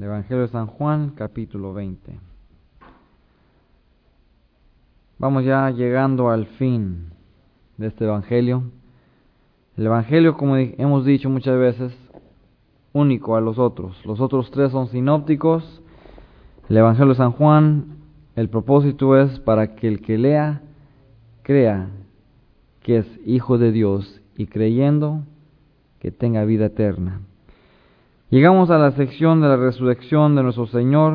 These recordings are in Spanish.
El Evangelio de San Juan, capítulo 20. Vamos ya llegando al fin de este Evangelio. El Evangelio, como hemos dicho muchas veces, único a los otros. Los otros tres son sinópticos. El Evangelio de San Juan, el propósito es para que el que lea, crea que es hijo de Dios y creyendo que tenga vida eterna. Llegamos a la sección de la resurrección de nuestro Señor.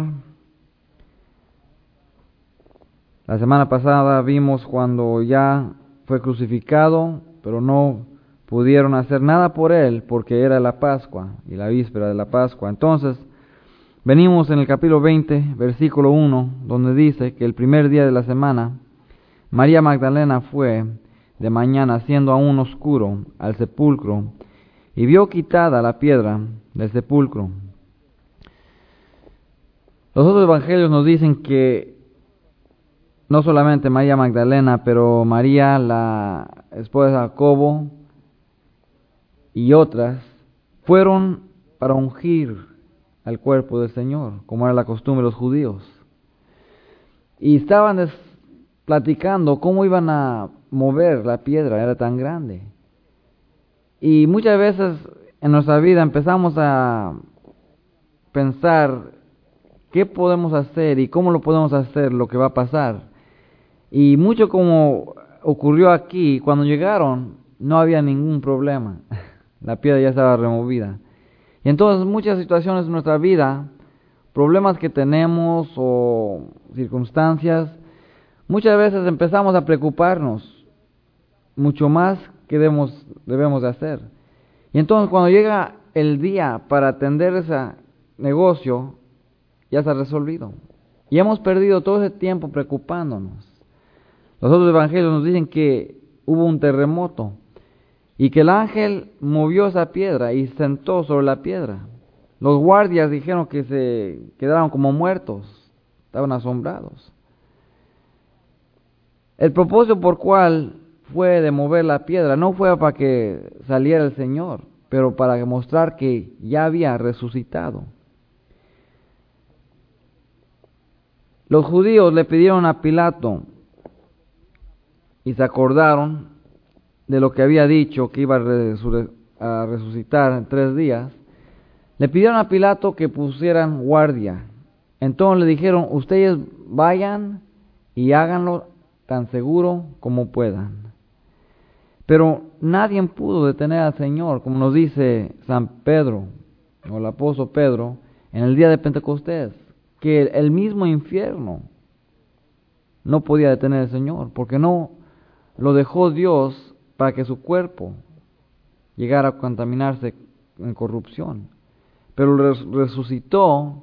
La semana pasada vimos cuando ya fue crucificado, pero no pudieron hacer nada por Él porque era la Pascua y la víspera de la Pascua. Entonces, venimos en el capítulo 20, versículo 1, donde dice que el primer día de la semana, María Magdalena fue de mañana, siendo aún oscuro, al sepulcro, y vio quitada la piedra del sepulcro. Los otros evangelios nos dicen que no solamente María Magdalena, pero María, la esposa de Jacobo, y otras, fueron para ungir al cuerpo del Señor, como era la costumbre de los judíos. Y estaban platicando cómo iban a mover la piedra, era tan grande. Y muchas veces en nuestra vida empezamos a pensar qué podemos hacer y cómo lo podemos hacer, lo que va a pasar. Y mucho como ocurrió aquí, cuando llegaron no había ningún problema, la piedra ya estaba removida. Y entonces muchas situaciones de nuestra vida, problemas que tenemos o circunstancias, muchas veces empezamos a preocuparnos mucho más que debemos de hacer. Y entonces cuando llega el día para atender ese negocio, ya se ha resolvido. Y hemos perdido todo ese tiempo preocupándonos. Los otros evangelios nos dicen que hubo un terremoto y que el ángel movió esa piedra y se sentó sobre la piedra. Los guardias dijeron que se quedaron como muertos, estaban asombrados. El propósito por cual fue de mover la piedra no fue para que saliera el Señor, pero para mostrar que ya había resucitado. Los judíos le pidieron a Pilato y se acordaron de lo que había dicho, que iba a resucitar en 3 días. Le pidieron a Pilato que pusieran guardia. Entonces le dijeron, ustedes vayan y háganlo tan seguro como puedan. Pero nadie pudo detener al Señor, como nos dice San Pedro, o el apóstol Pedro, en el día de Pentecostés, que el mismo infierno no podía detener al Señor, porque no lo dejó Dios para que su cuerpo llegara a contaminarse en corrupción. Pero resucitó,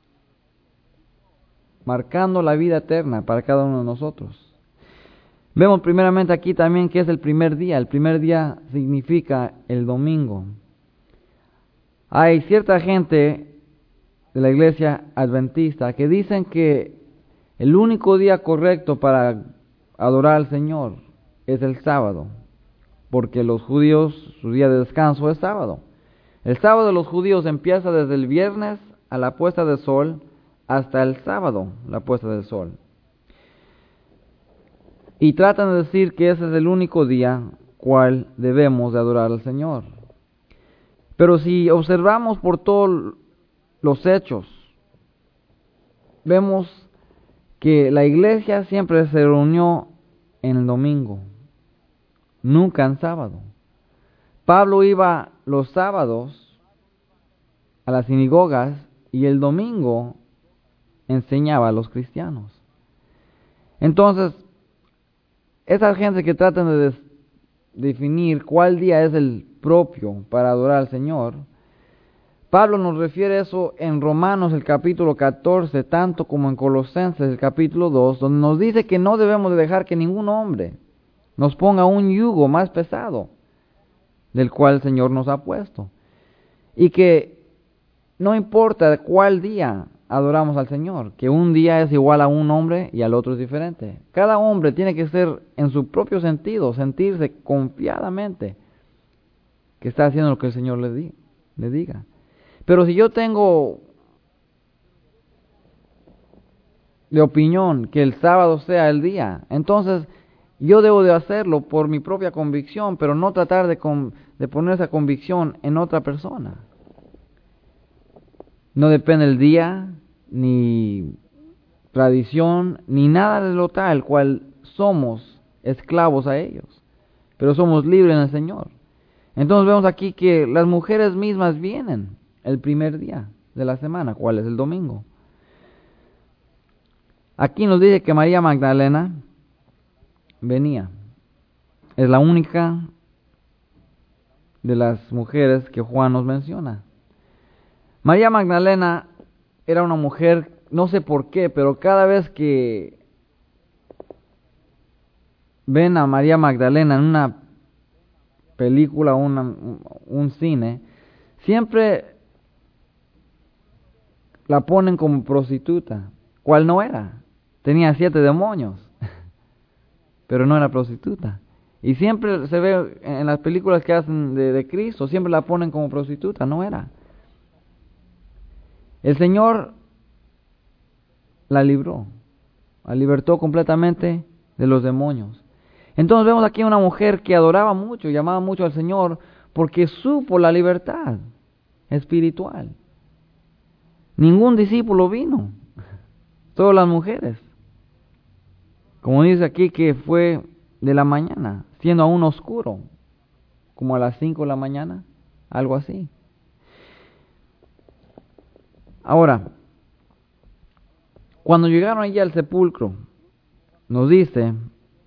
marcando la vida eterna para cada uno de nosotros. Vemos primeramente aquí también que es el primer día. El primer día significa el domingo. Hay cierta gente de la iglesia adventista que dicen que el único día correcto para adorar al Señor es el sábado, porque los judíos, su día de descanso es sábado. El sábado de los judíos empieza desde el viernes a la puesta del sol hasta el sábado, la puesta del sol. Y tratan de decir que ese es el único día cual debemos de adorar al Señor. Pero si observamos por todos los hechos, vemos que la iglesia siempre se reunió en el domingo, nunca en sábado. Pablo iba los sábados a las sinagogas y el domingo enseñaba a los cristianos. Entonces, esa gente que tratan de definir cuál día es el propio para adorar al Señor, Pablo nos refiere eso en Romanos el capítulo 14, tanto como en Colosenses el capítulo 2, donde nos dice que no debemos de dejar que ningún hombre nos ponga un yugo más pesado del cual el Señor nos ha puesto. Y que no importa cuál día adoramos al Señor, que un día es igual a un hombre y al otro es diferente. Cada hombre tiene que ser en su propio sentido, sentirse confiadamente que está haciendo lo que el Señor le diga. Pero si yo tengo de opinión que el sábado sea el día. Entonces, yo debo de hacerlo por mi propia convicción, pero no tratar de poner esa convicción en otra persona. No depende el día, ni tradición, ni nada de lo tal cual somos esclavos a ellos, pero somos libres en el Señor. Entonces vemos aquí que las mujeres mismas vienen el primer día de la semana, ¿cuál es? El domingo. Aquí nos dice que María Magdalena venía. Es la única de las mujeres que Juan nos menciona. María Magdalena era una mujer, no sé por qué, pero cada vez que ven a María Magdalena en una película, un cine, siempre la ponen como prostituta, cual no era. Tenía 7 demonios, pero no era prostituta. Y siempre se ve en las películas que hacen de Cristo, siempre la ponen como prostituta, no era. El Señor la libró, la libertó completamente de los demonios. Entonces vemos aquí una mujer que adoraba mucho, llamaba mucho al Señor, porque supo la libertad espiritual. Ningún discípulo vino, todas las mujeres. Como dice aquí que fue de la mañana, siendo aún oscuro, como a las 5 de la mañana, algo así. Ahora, cuando llegaron allí al sepulcro, nos dice,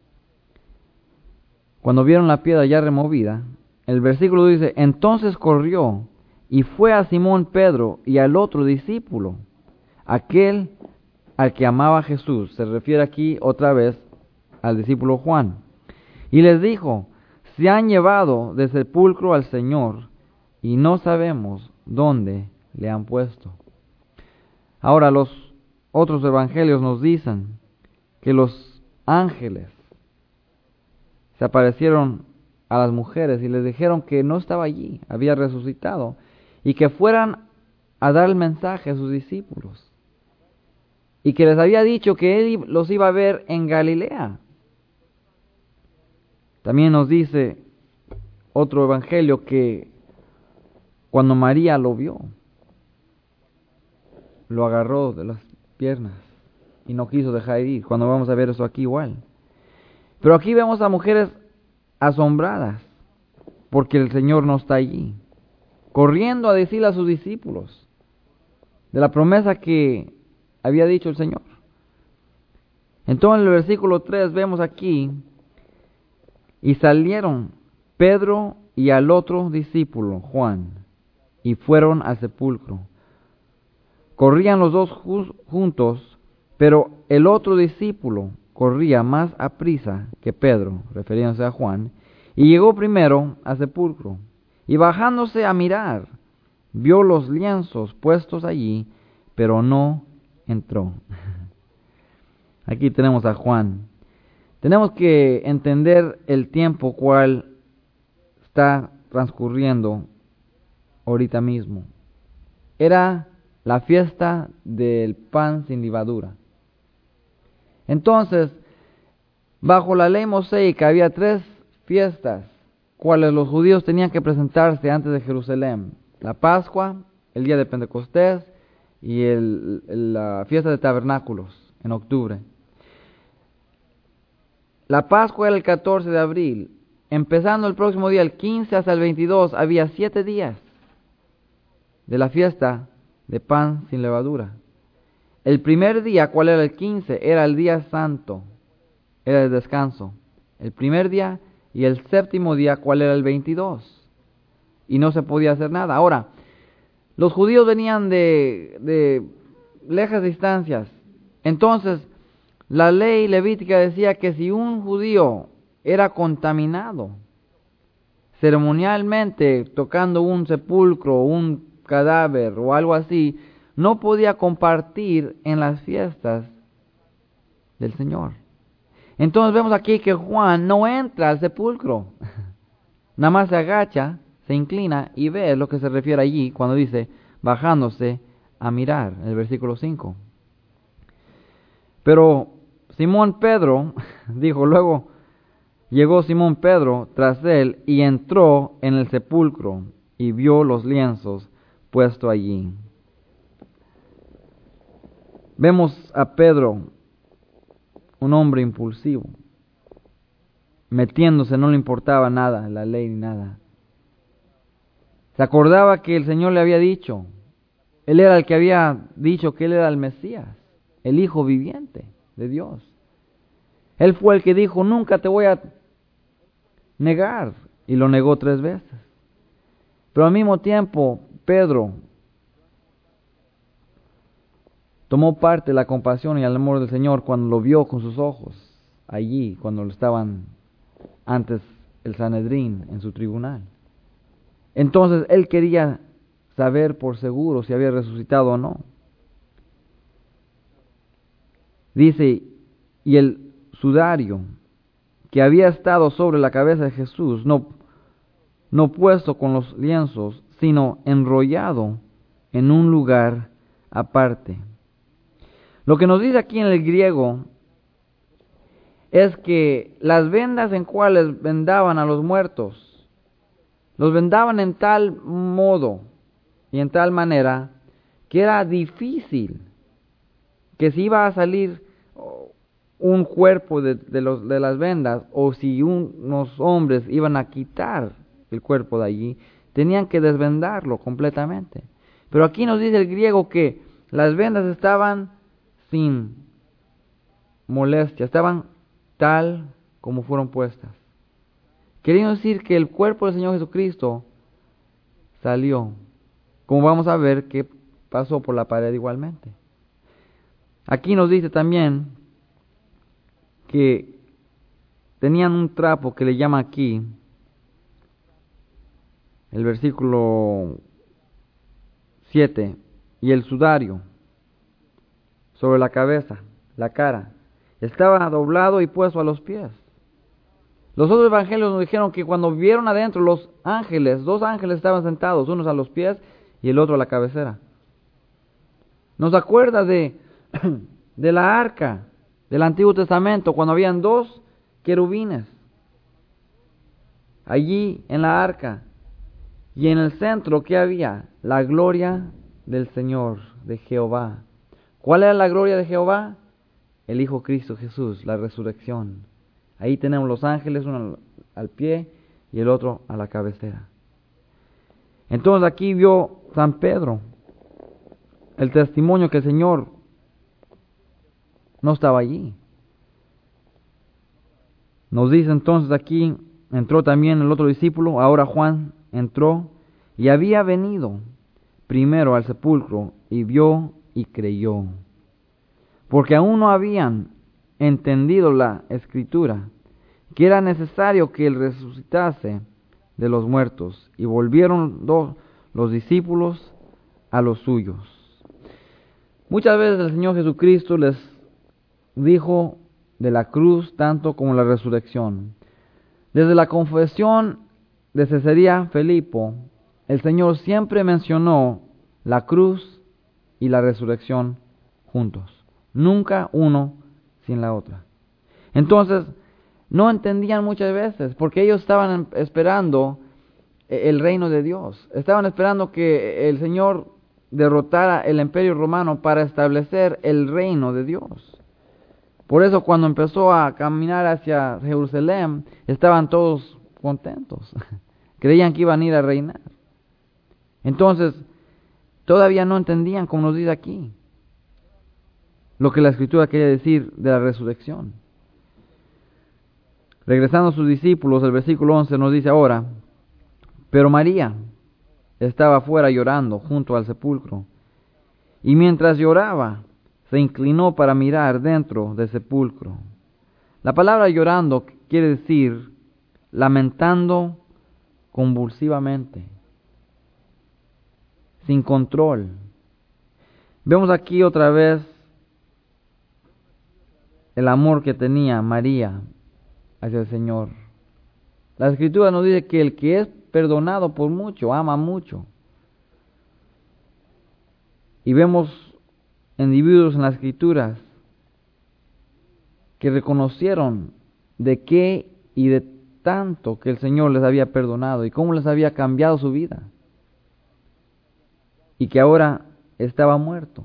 cuando vieron la piedra ya removida, el versículo dice, entonces corrió y fue a Simón Pedro y al otro discípulo, aquel al que amaba Jesús. Se refiere aquí otra vez al discípulo Juan. Y les dijo, se han llevado del sepulcro al Señor y no sabemos dónde le han puesto. Ahora los otros evangelios nos dicen que los ángeles se aparecieron a las mujeres y les dijeron que no estaba allí, había resucitado, y que fueran a dar el mensaje a sus discípulos, y que les había dicho que él los iba a ver en Galilea. También nos dice otro evangelio que cuando María lo vio, lo agarró de las piernas y no quiso dejar ir. Cuando vamos a ver eso aquí igual. Pero aquí vemos a mujeres asombradas porque el Señor no está allí, corriendo a decirle a sus discípulos de la promesa que había dicho el Señor. Entonces en el versículo 3 vemos aquí, y salieron Pedro y al otro discípulo, Juan, y fueron al sepulcro. Corrían los dos juntos, pero el otro discípulo corría más aprisa que Pedro, refiriéndose a Juan, y llegó primero al sepulcro, y bajándose a mirar, vio los lienzos puestos allí, pero no entró. Aquí tenemos a Juan. Tenemos que entender el tiempo cual está transcurriendo ahorita mismo. Era la fiesta del pan sin levadura. Entonces, bajo la ley mosaica había 3 fiestas, cuales los judíos tenían que presentarse antes de Jerusalén: la Pascua, el día de Pentecostés y la fiesta de tabernáculos en octubre. La Pascua era el 14 de abril. Empezando el próximo día, el 15 hasta el 22, había 7 días de la fiesta de pan sin levadura. El primer día, ¿cuál era el 15? Era el día santo, era el descanso. El primer día, y el séptimo día, ¿cuál era? El 22. Y no se podía hacer nada. Ahora, los judíos venían de lejas distancias. Entonces, la ley levítica decía que si un judío era contaminado ceremonialmente tocando un sepulcro, un cadáver o algo así, no podía compartir en las fiestas del Señor. Entonces vemos aquí que Juan no entra al sepulcro, nada más se agacha, se inclina y ve lo que se refiere allí cuando dice bajándose a mirar, en el versículo 5. Pero Simón Pedro, dijo, luego llegó Simón Pedro tras él y entró en el sepulcro y vio los lienzos puestos allí. Vemos a Pedro, un hombre impulsivo, metiéndose, no le importaba nada, la ley ni nada. Se acordaba que el Señor le había dicho, Él era el que había dicho que Él era el Mesías, el Hijo viviente de Dios. Él fue el que dijo, nunca te voy a negar, y lo negó 3 veces. Pero al mismo tiempo, Pedro tomó parte de la compasión y el amor del Señor cuando lo vio con sus ojos, allí, cuando lo estaban antes el Sanedrín en su tribunal. Entonces él quería saber por seguro si había resucitado o no. Dice, y el sudario que había estado sobre la cabeza de Jesús, no puesto con los lienzos, sino enrollado en un lugar aparte. Lo que nos dice aquí en el griego es que las vendas en cuales vendaban a los muertos, los vendaban en tal modo y en tal manera que era difícil que si iba a salir un cuerpo de las vendas, o si unos hombres iban a quitar el cuerpo de allí, tenían que desvendarlo completamente. Pero aquí nos dice el griego que las vendas estaban sin molestia, estaban tal como fueron puestas. Queriendo decir que el cuerpo del Señor Jesucristo salió, como vamos a ver que pasó por la pared igualmente. Aquí nos dice también que tenían un trapo que le llama aquí, el versículo 7, y el sudario sobre la cabeza, la cara, estaba doblado y puesto a los pies. Los otros evangelios nos dijeron que cuando vieron adentro los ángeles, 2 ángeles estaban sentados, unos a los pies y el otro a la cabecera. Nos acuerda de la arca del Antiguo Testamento, cuando habían 2 querubines allí en la arca, y en el centro, ¿qué había? La gloria del Señor, de Jehová. ¿Cuál era la gloria de Jehová? El Hijo Cristo Jesús, la resurrección. Ahí tenemos los ángeles, uno al pie y el otro a la cabecera. Entonces aquí vio San Pedro el testimonio que el Señor no estaba allí. Nos dice entonces aquí, entró también el otro discípulo, ahora Juan entró y había venido primero al sepulcro y vio y creyó. Porque aún no habían entendido la Escritura, que era necesario que Él resucitase de los muertos, y volvieron los discípulos a los suyos. Muchas veces el Señor Jesucristo les dijo de la cruz tanto como la resurrección. Desde la confesión de Cesarea Filipo, el Señor siempre mencionó la cruz y la resurrección juntos. Nunca uno sin la otra. Entonces, no entendían muchas veces, porque ellos estaban esperando el reino de Dios. Estaban esperando que el Señor derrotara el imperio romano para establecer el reino de Dios. Por eso cuando empezó a caminar hacia Jerusalén, estaban todos contentos. Creían que iban a ir a reinar. Entonces, todavía no entendían, como nos dice aquí, lo que la Escritura quería decir de la resurrección. Regresando a sus discípulos, el versículo 11 nos dice ahora, pero María estaba afuera llorando junto al sepulcro, y mientras lloraba, se inclinó para mirar dentro del sepulcro. La palabra llorando quiere decir lamentando convulsivamente, sin control. Vemos aquí otra vez el amor que tenía María hacia el Señor. La Escritura nos dice que el que es perdonado por mucho, ama mucho. Y vemos individuos en las Escrituras que reconocieron de qué y de tanto que el Señor les había perdonado y cómo les había cambiado su vida, y que ahora estaba muerto.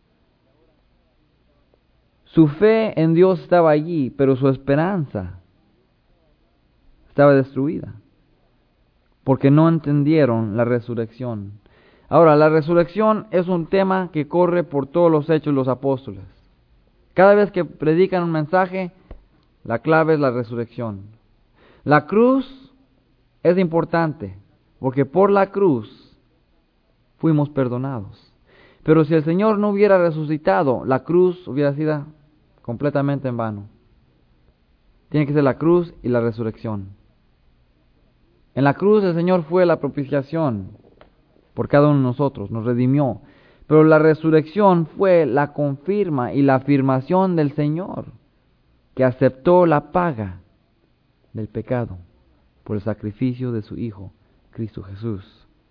Su fe en Dios estaba allí, pero su esperanza estaba destruida, porque no entendieron la resurrección. Ahora, la resurrección es un tema que corre por todos los hechos de los apóstoles. Cada vez que predican un mensaje, la clave es la resurrección. La cruz es importante, porque por la cruz fuimos perdonados. Pero si el Señor no hubiera resucitado, la cruz hubiera sido completamente en vano. Tiene que ser la cruz y la resurrección. En la cruz el Señor fue la propiciación por cada uno de nosotros, nos redimió. Pero la resurrección fue la confirma y la afirmación del Señor, que aceptó la paga del pecado por el sacrificio de su Hijo, Cristo Jesús.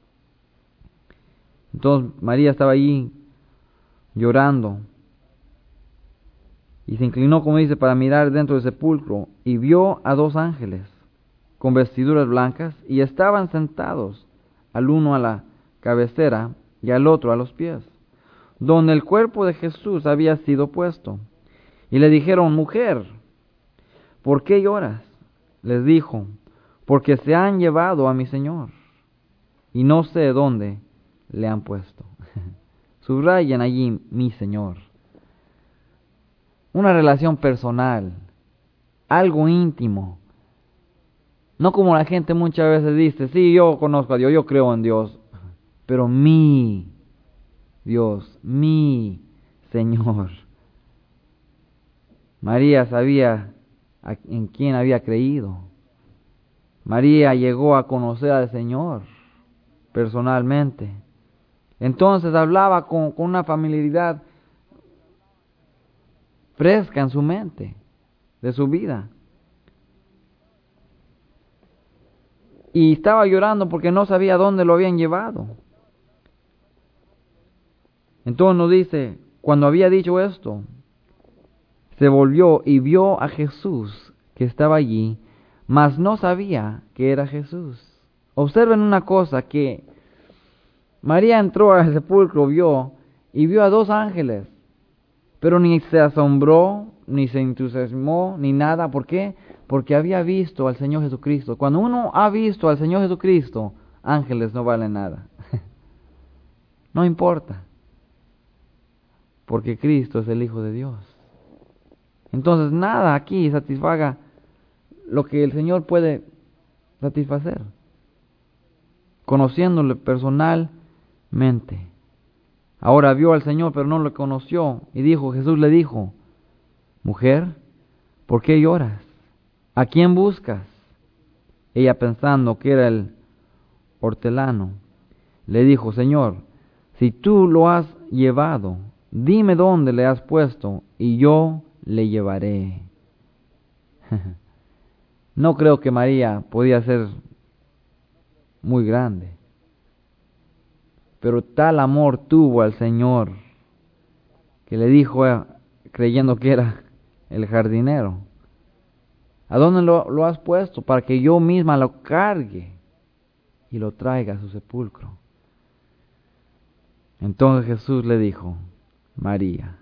Entonces María estaba allí llorando y se inclinó, como dice, para mirar dentro del sepulcro, y vio a dos ángeles con vestiduras blancas, y estaban sentados, al uno a la cabecera y al otro a los pies, donde el cuerpo de Jesús había sido puesto. Y le dijeron: mujer, ¿por qué lloras? Les dijo: porque se han llevado a mi Señor, y no sé dónde le han puesto. Subrayan allí: mi Señor. Una relación personal, algo íntimo. No como la gente muchas veces dice: sí, yo conozco a Dios, yo creo en Dios, pero mi Dios, mi Señor. María sabía en quién había creído. María llegó a conocer al Señor personalmente. Entonces hablaba con una familiaridad fresca en su mente, de su vida. Y estaba llorando porque no sabía dónde lo habían llevado. Entonces nos dice, cuando había dicho esto, se volvió y vio a Jesús que estaba allí, mas no sabía que era Jesús. Observen una cosa, que María entró al sepulcro, vio a dos ángeles, pero ni se asombró, ni se entusiasmó, ni nada. ¿Por qué? Porque había visto al Señor Jesucristo. Cuando uno ha visto al Señor Jesucristo, ángeles no valen nada. No importa, porque Cristo es el Hijo de Dios. Entonces nada aquí satisfaga lo que el Señor puede satisfacer, conociéndole personalmente. Ahora vio al Señor, pero no lo conoció, y Jesús le dijo: mujer, ¿por qué lloras? ¿A quién buscas? Ella, pensando que era el hortelano, le dijo: Señor, si tú lo has llevado, dime dónde le has puesto, y yo le llevaré. No creo que María podía ser muy grande, pero tal amor tuvo al Señor que le dijo, creyendo que era el jardinero: ¿a dónde lo has puesto? Para que yo misma lo cargue y lo traiga a su sepulcro. Entonces Jesús le dijo: María.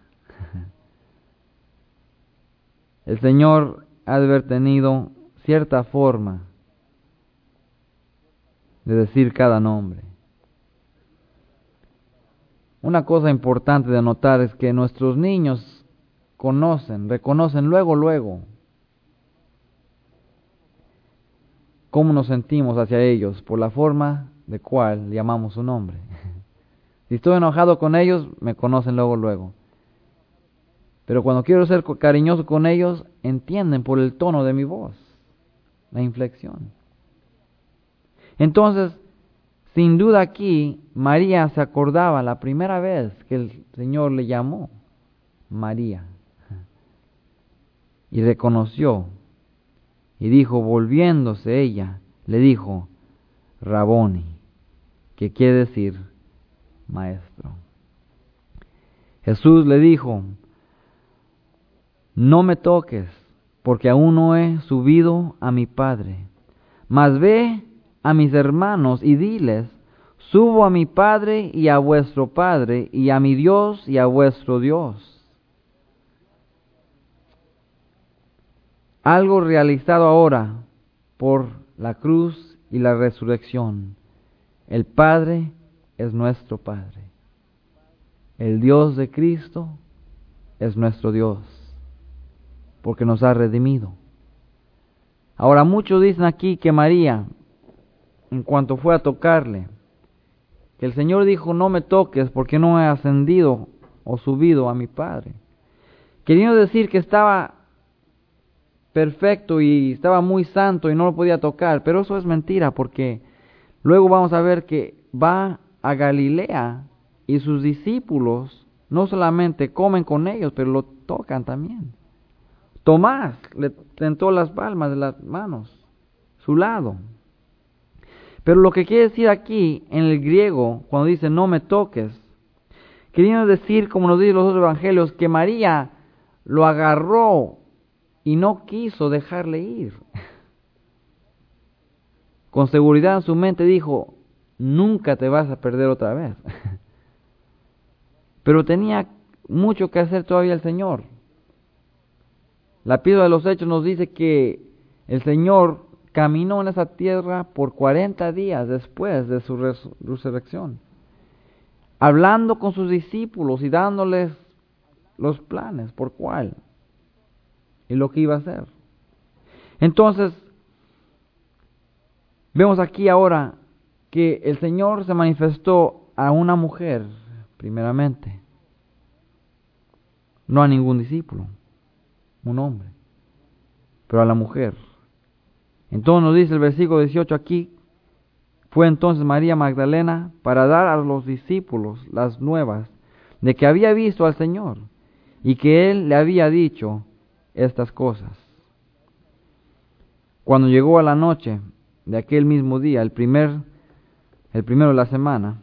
El Señor ha de haber tenido cierta forma de decir cada nombre. Una cosa importante de notar es que nuestros niños reconocen luego cómo nos sentimos hacia ellos por la forma de cual llamamos su nombre. Si estoy enojado con ellos, me conocen luego. Pero cuando quiero ser cariñoso con ellos, entienden por el tono de mi voz, la inflexión. Entonces, sin duda aquí, María se acordaba la primera vez que el Señor le llamó María. Y reconoció, y dijo, volviéndose ella, le dijo: Raboni, que quiere decir maestro. Jesús le dijo: no me toques, porque aún no he subido a mi Padre. Mas ve a mis hermanos y diles, subo a mi Padre y a vuestro Padre, y a mi Dios y a vuestro Dios. Algo realizado ahora por la cruz y la resurrección. El Padre es nuestro Padre. El Dios de Cristo es nuestro Dios, porque nos ha redimido. Ahora muchos dicen aquí que María, en cuanto fue a tocarle, que el Señor dijo, no me toques porque no he ascendido o subido a mi Padre. Queriendo decir que estaba perfecto y estaba muy santo y no lo podía tocar, pero eso es mentira, porque luego vamos a ver que va a Galilea y sus discípulos no solamente comen con ellos, pero lo tocan también. Tomás le tentó las palmas de las manos, su lado. Pero lo que quiere decir aquí en el griego, cuando dice no me toques, queriendo decir, como nos dicen los otros evangelios, que María lo agarró y no quiso dejarle ir. Con seguridad en su mente dijo, nunca te vas a perder otra vez. Pero tenía mucho que hacer todavía el Señor. La epístola de los Hechos nos dice que el Señor caminó en esa tierra por 40 días después de su resurrección, hablando con sus discípulos y dándoles los planes por cuál y lo que iba a hacer. Entonces, vemos aquí ahora que el Señor se manifestó a una mujer, primeramente, no a ningún discípulo, un hombre, pero a la mujer. Entonces nos dice el versículo 18 aquí, fue entonces María Magdalena para dar a los discípulos las nuevas de que había visto al Señor y que Él le había dicho estas cosas. Cuando llegó a la noche de aquel mismo día, el primero de la semana,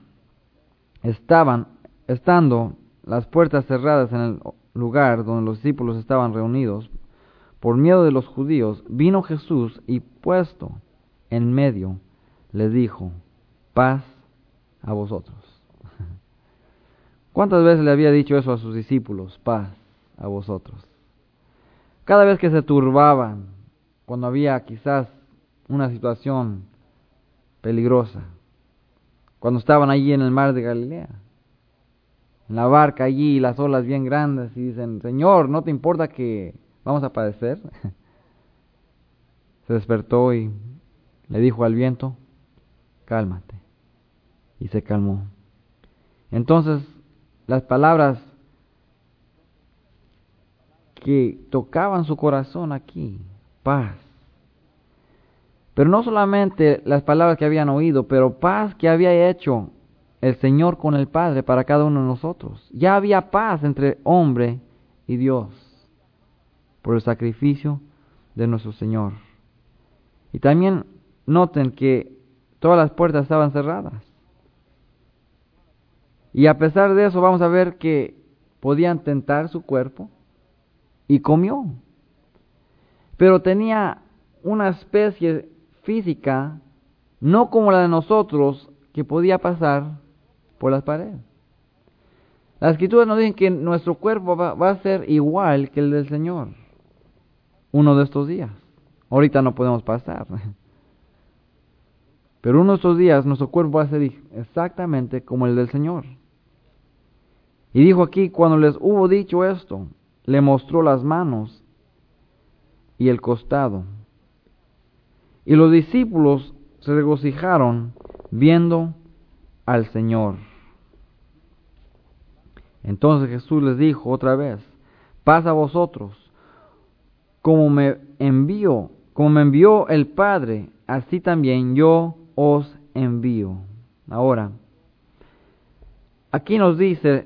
estando las puertas cerradas en el lugar donde los discípulos estaban reunidos, por miedo de los judíos, vino Jesús y puesto en medio, les dijo, paz a vosotros. ¿Cuántas veces le había dicho eso a sus discípulos? Paz a vosotros. Cada vez que se turbaban, cuando había quizás una situación peligrosa, cuando estaban allí en el mar de Galilea, en la barca allí, las olas bien grandes, y dicen, Señor, ¿no te importa que vamos a padecer? Se despertó y le dijo al viento, cálmate, y se calmó. Entonces, las palabras que tocaban su corazón aquí, paz. Pero no solamente las palabras que habían oído, pero paz que había hecho el Señor con el Padre para cada uno de nosotros. Ya había paz entre hombre y Dios por el sacrificio de nuestro Señor. Y también noten que todas las puertas estaban cerradas. Y a pesar de eso vamos a ver que podían tentar su cuerpo y comió. Pero tenía una especie física, no como la de nosotros, que podía pasar por las paredes. Las Escrituras nos dicen que nuestro cuerpo va a ser igual que el del Señor uno de estos días. Ahorita no podemos pasar. Pero uno de estos días nuestro cuerpo va a ser exactamente como el del Señor. Y dijo aquí, cuando les hubo dicho esto, le mostró las manos y el costado. Y los discípulos se regocijaron viendo al Señor. Entonces Jesús les dijo otra vez, paz a vosotros, como me envió el Padre, así también yo os envío. Ahora, aquí nos dice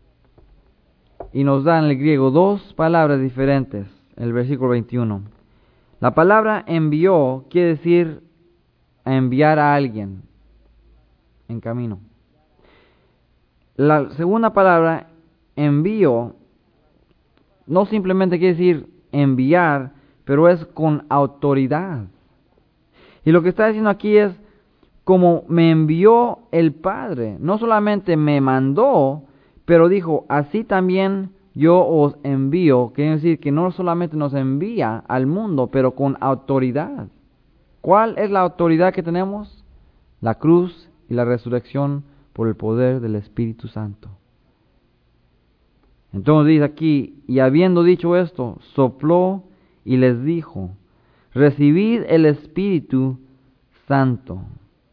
y nos da en el griego dos palabras diferentes, el versículo 21. La palabra envió quiere decir enviar a alguien en camino. La segunda palabra, envío, no simplemente quiere decir enviar, pero es con autoridad. Y lo que está diciendo aquí es, como me envió el Padre, no solamente me mandó, pero dijo, así también yo os envío. Quiere decir que no solamente nos envía al mundo, pero con autoridad. ¿Cuál es la autoridad que tenemos? La cruz y la resurrección por el poder del Espíritu Santo. Entonces dice aquí, y habiendo dicho esto, sopló y les dijo, recibid el Espíritu Santo.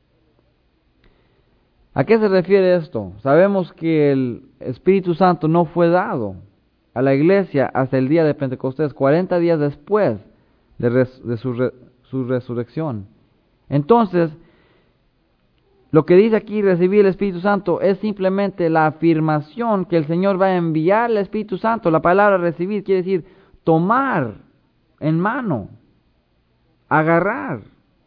¿A qué se refiere esto? Sabemos que el Espíritu Santo no fue dado a la iglesia hasta el día de Pentecostés, 40 días después de su resurrección. Entonces, lo que dice aquí recibir el Espíritu Santo es simplemente la afirmación que el Señor va a enviar el Espíritu Santo. La palabra recibir quiere decir tomar en mano, agarrar.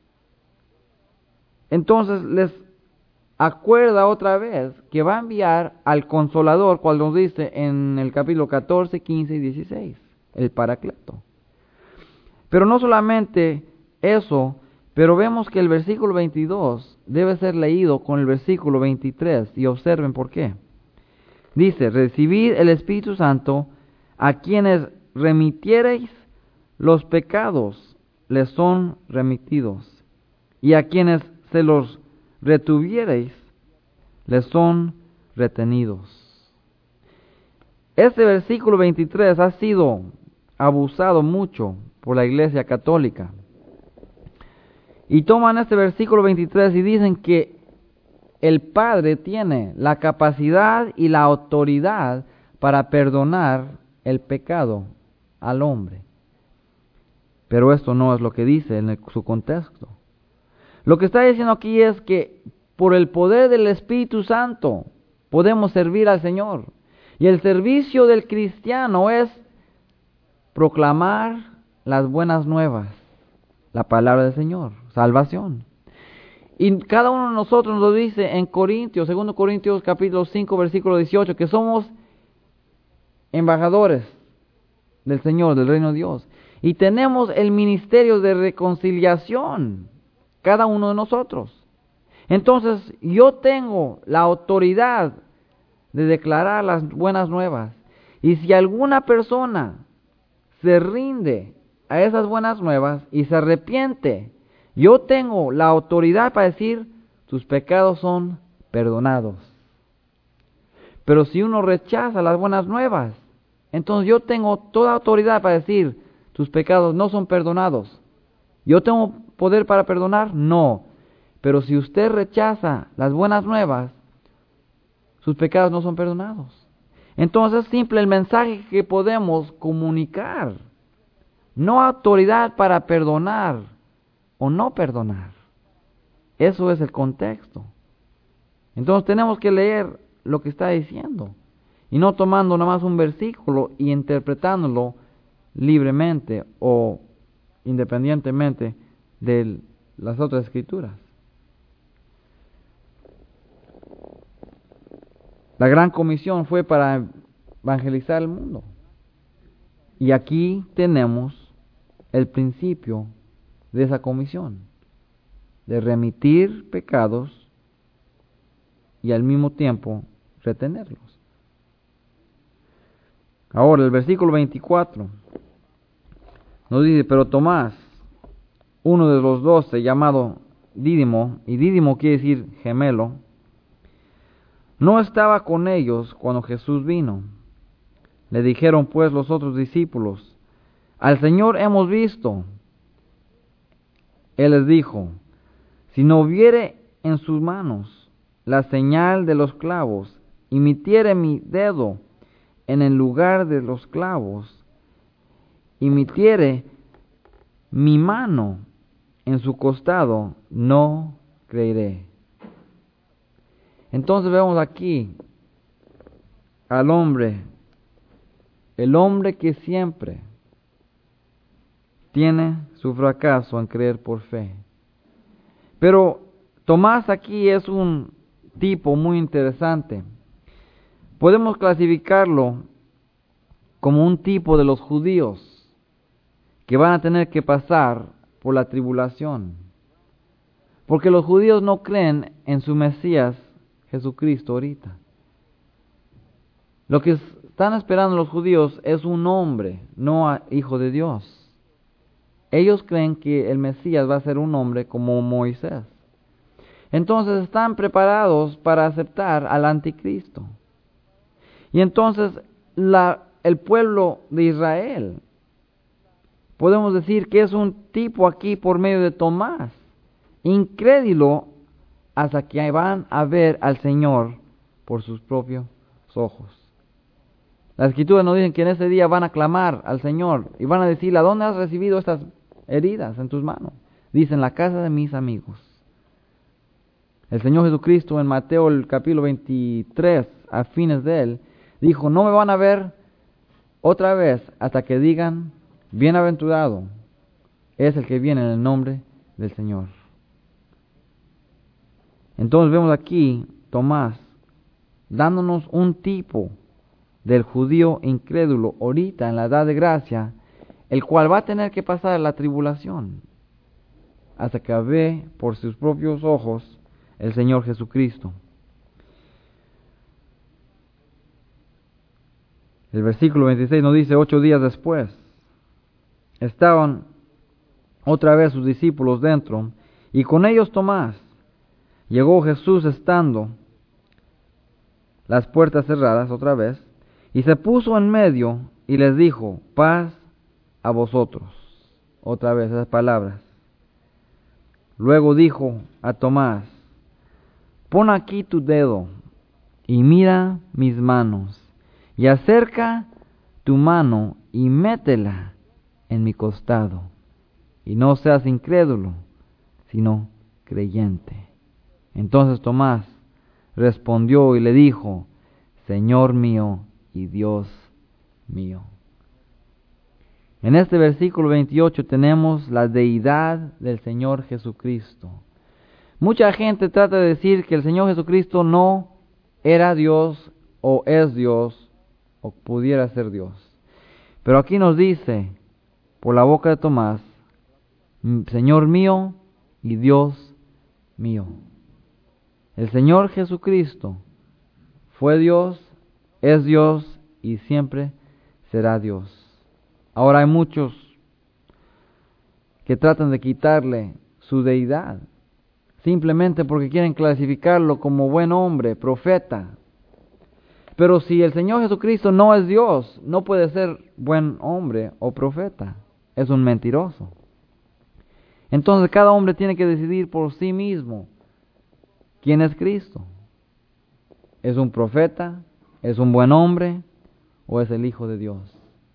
Entonces les acuerda otra vez que va a enviar al Consolador, cual nos dice en el capítulo 14, 15 y 16, el Paracleto. Pero no solamente eso, pero vemos que el versículo 22 debe ser leído con el versículo 23, y observen por qué. Dice, recibid el Espíritu Santo, a quienes remitiereis los pecados, les son remitidos, y a quienes se los retuviereis, les son retenidos. Este versículo 23 ha sido abusado mucho por la Iglesia Católica. Y toman este versículo 23 y dicen que el Padre tiene la capacidad y la autoridad para perdonar el pecado al hombre. Pero esto no es lo que dice en su contexto. Lo que está diciendo aquí es que por el poder del Espíritu Santo podemos servir al Señor. Y el servicio del cristiano es proclamar las buenas nuevas, la palabra del Señor, salvación. Y cada uno de nosotros nos lo dice en Corintios, 2 Corintios capítulo 5, versículo 18, que somos embajadores del Señor, del reino de Dios. Y tenemos el ministerio de reconciliación, cada uno de nosotros. Entonces, yo tengo la autoridad de declarar las buenas nuevas. Y si alguna persona se rinde a esas buenas nuevas y se arrepiente, yo tengo la autoridad para decir, tus pecados son perdonados. Pero si uno rechaza las buenas nuevas, entonces yo tengo toda autoridad para decir, tus pecados no son perdonados. ¿Yo tengo poder para perdonar? No. Pero si usted rechaza las buenas nuevas, sus pecados no son perdonados. Entonces es simple el mensaje que podemos comunicar. No autoridad para perdonar o no perdonar. Eso es el contexto. Entonces tenemos que leer lo que está diciendo. Y no tomando nada más un versículo y interpretándolo libremente o independientemente de las otras escrituras. La gran comisión fue para evangelizar el mundo. Y aquí tenemos el principio de esa comisión, de remitir pecados y al mismo tiempo retenerlos. Ahora el versículo 24 nos dice, pero Tomás, uno de los 12, llamado Dídimo, y Dídimo quiere decir gemelo, no estaba con ellos cuando Jesús vino. Le dijeron pues los otros discípulos, al Señor hemos visto. Él les dijo, si no viere en sus manos la señal de los clavos, y metiere mi dedo en el lugar de los clavos, y metiere mi mano en su costado, no creeré. Entonces vemos aquí al hombre, el hombre que siempre tiene su fracaso en creer por fe. Pero Tomás aquí es un tipo muy interesante. Podemos clasificarlo como un tipo de los judíos que van a tener que pasar por la tribulación. Porque los judíos no creen en su Mesías Jesucristo ahorita. Lo que están esperando los judíos es un hombre, no hijo de Dios. Ellos creen que el Mesías va a ser un hombre como Moisés. Entonces están preparados para aceptar al anticristo. Y entonces el pueblo de Israel, podemos decir que es un tipo aquí por medio de Tomás, incrédulo hasta que van a ver al Señor por sus propios ojos. Las Escrituras nos dicen que en ese día van a clamar al Señor y van a decirle: ¿a dónde has recibido estas heridas en tus manos? Dice: en la casa de mis amigos. El Señor Jesucristo en Mateo el capítulo 23, a fines de él, dijo: no me van a ver otra vez hasta que digan: bienaventurado es el que viene en el nombre del Señor. Entonces vemos aquí Tomás dándonos un tipo del judío incrédulo ahorita en la edad de gracia, el cual va a tener que pasar la tribulación hasta que ve por sus propios ojos el Señor Jesucristo. El versículo 26 nos dice: 8 días después estaban otra vez sus discípulos dentro, y con ellos Tomás. Llegó Jesús estando las puertas cerradas otra vez, y se puso en medio y les dijo: paz a vosotros. Otra vez esas palabras. Luego dijo a Tomás: pon aquí tu dedo y mira mis manos, y acerca tu mano y métela en mi costado, y no seas incrédulo, sino creyente. Entonces Tomás respondió y le dijo: Señor mío y Dios mío. En este versículo 28 tenemos la deidad del Señor Jesucristo. Mucha gente trata de decir que el Señor Jesucristo no era Dios o es Dios o pudiera ser Dios. Pero aquí nos dice por la boca de Tomás: Señor mío y Dios mío. El Señor Jesucristo fue Dios, es Dios y siempre será Dios. Ahora hay muchos que tratan de quitarle su deidad, simplemente porque quieren clasificarlo como buen hombre, profeta. Pero si el Señor Jesucristo no es Dios, no puede ser buen hombre o profeta. Es un mentiroso. Entonces cada hombre tiene que decidir por sí mismo quién es Cristo. ¿Es un profeta? ¿Es un buen hombre? ¿O es el Hijo de Dios?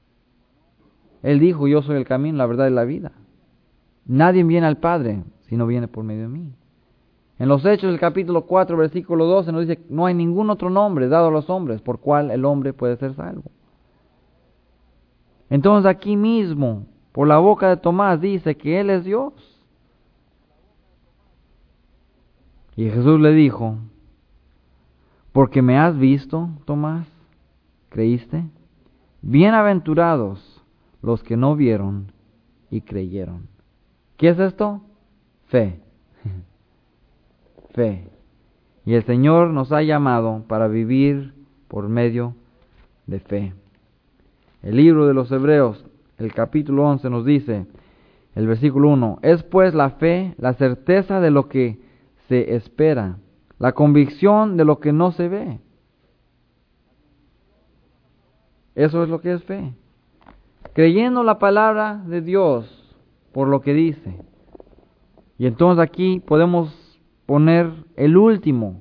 Él dijo: yo soy el camino, la verdad y la vida. Nadie viene al Padre si no viene por medio de mí. En los Hechos del capítulo 4, versículo 12 nos dice: no hay ningún otro nombre dado a los hombres por cual el hombre puede ser salvo. Entonces aquí mismo, por la boca de Tomás, dice que Él es Dios. Y Jesús le dijo: porque me has visto, Tomás, ¿creíste? Bienaventurados los que no vieron y creyeron. ¿Qué es esto? Fe. Fe. Y el Señor nos ha llamado para vivir por medio de fe. El libro de los Hebreos, el capítulo 11 nos dice, el versículo 1: es pues la fe, la certeza de lo que se espera, la convicción de lo que no se ve. Eso es lo que es fe. Creyendo la palabra de Dios por lo que dice. Y entonces aquí podemos poner el último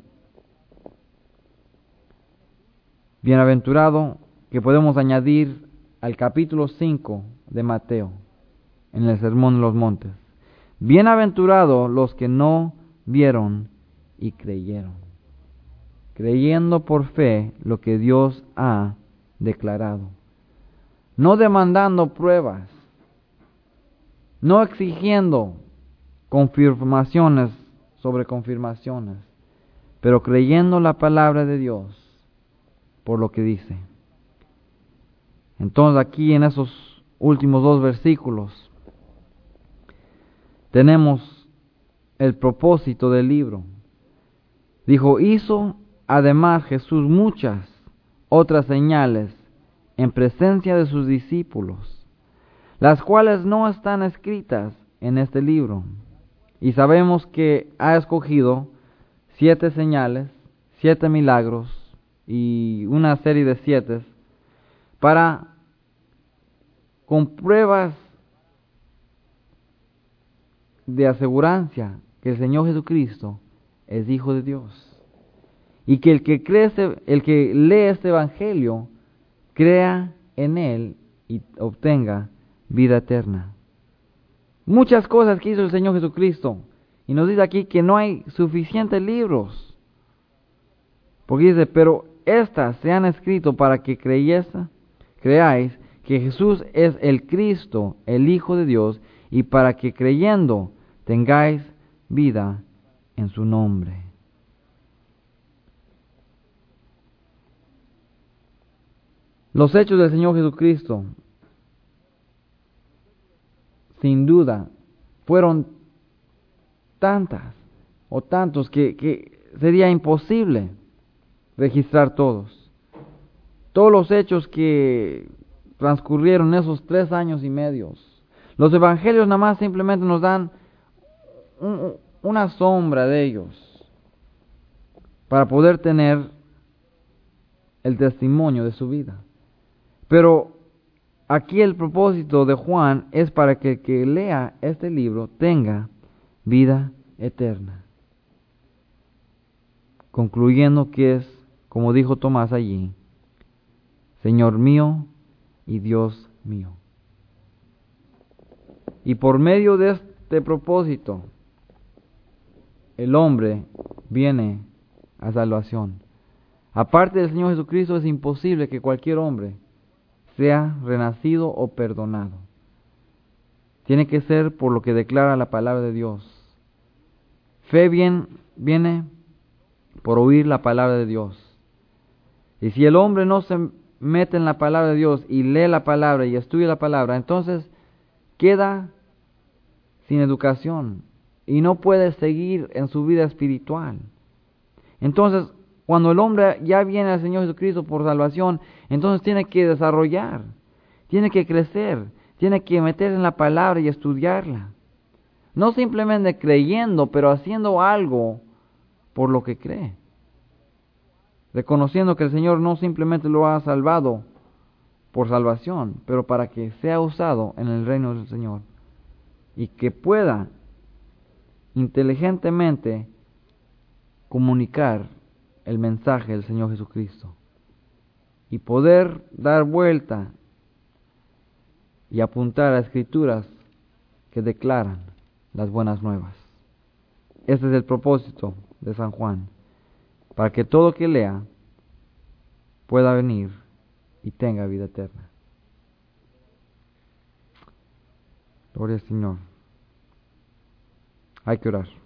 bienaventurado que podemos añadir al capítulo 5 de Mateo, en el Sermón de los Montes. Bienaventurados los que no vieron y creyeron, creyendo por fe lo que Dios ha declarado, no demandando pruebas, no exigiendo confirmaciones sobre confirmaciones, pero creyendo la palabra de Dios por lo que dice. Entonces aquí en esos últimos 2 versículos tenemos el propósito del libro. Dijo, hizo además Jesús muchas otras señales en presencia de sus discípulos, las cuales no están escritas en este libro. Y sabemos que ha escogido 7 señales, 7 milagros y una serie de 7 para, con pruebas de asegurancia, que el Señor Jesucristo es Hijo de Dios. Y que el que lee este Evangelio, crea en él y obtenga vida eterna. Muchas cosas que hizo el Señor Jesucristo. Y nos dice aquí que no hay suficientes libros. Porque dice, pero estas se han escrito para que creáis que Jesús es el Cristo, el Hijo de Dios, y para que creyendo tengáis vida en su nombre. Los hechos del Señor Jesucristo, sin duda, fueron tantas o tantos que sería imposible registrar todos. Todos los hechos que transcurrieron esos 3 años y medio. Los evangelios nada más simplemente nos dan una sombra de ellos para poder tener el testimonio de su vida. Pero aquí el propósito de Juan es para que el que lea este libro tenga vida eterna. Concluyendo que es, como dijo Tomás allí, Señor mío y Dios mío. Y por medio de este propósito, el hombre viene a salvación. Aparte del Señor Jesucristo, es imposible que cualquier hombre sea renacido o perdonado. Tiene que ser por lo que declara la palabra de Dios. Fe viene por oír la palabra de Dios. Y si el hombre no se mete en la palabra de Dios y lee la palabra y estudia la palabra, entonces queda sin educación y no puede seguir en su vida espiritual. Entonces, cuando el hombre ya viene al Señor Jesucristo por salvación, entonces tiene que desarrollar, tiene que crecer, tiene que meterse en la palabra y estudiarla. No simplemente creyendo, pero haciendo algo por lo que cree. Reconociendo que el Señor no simplemente lo ha salvado por salvación, pero para que sea usado en el reino del Señor. Y que pueda inteligentemente comunicar el mensaje del Señor Jesucristo y poder dar vuelta y apuntar a escrituras que declaran las buenas nuevas. Este es el propósito de San Juan, para que todo que lea pueda venir y tenga vida eterna. Gloria al Señor. Hay que orar.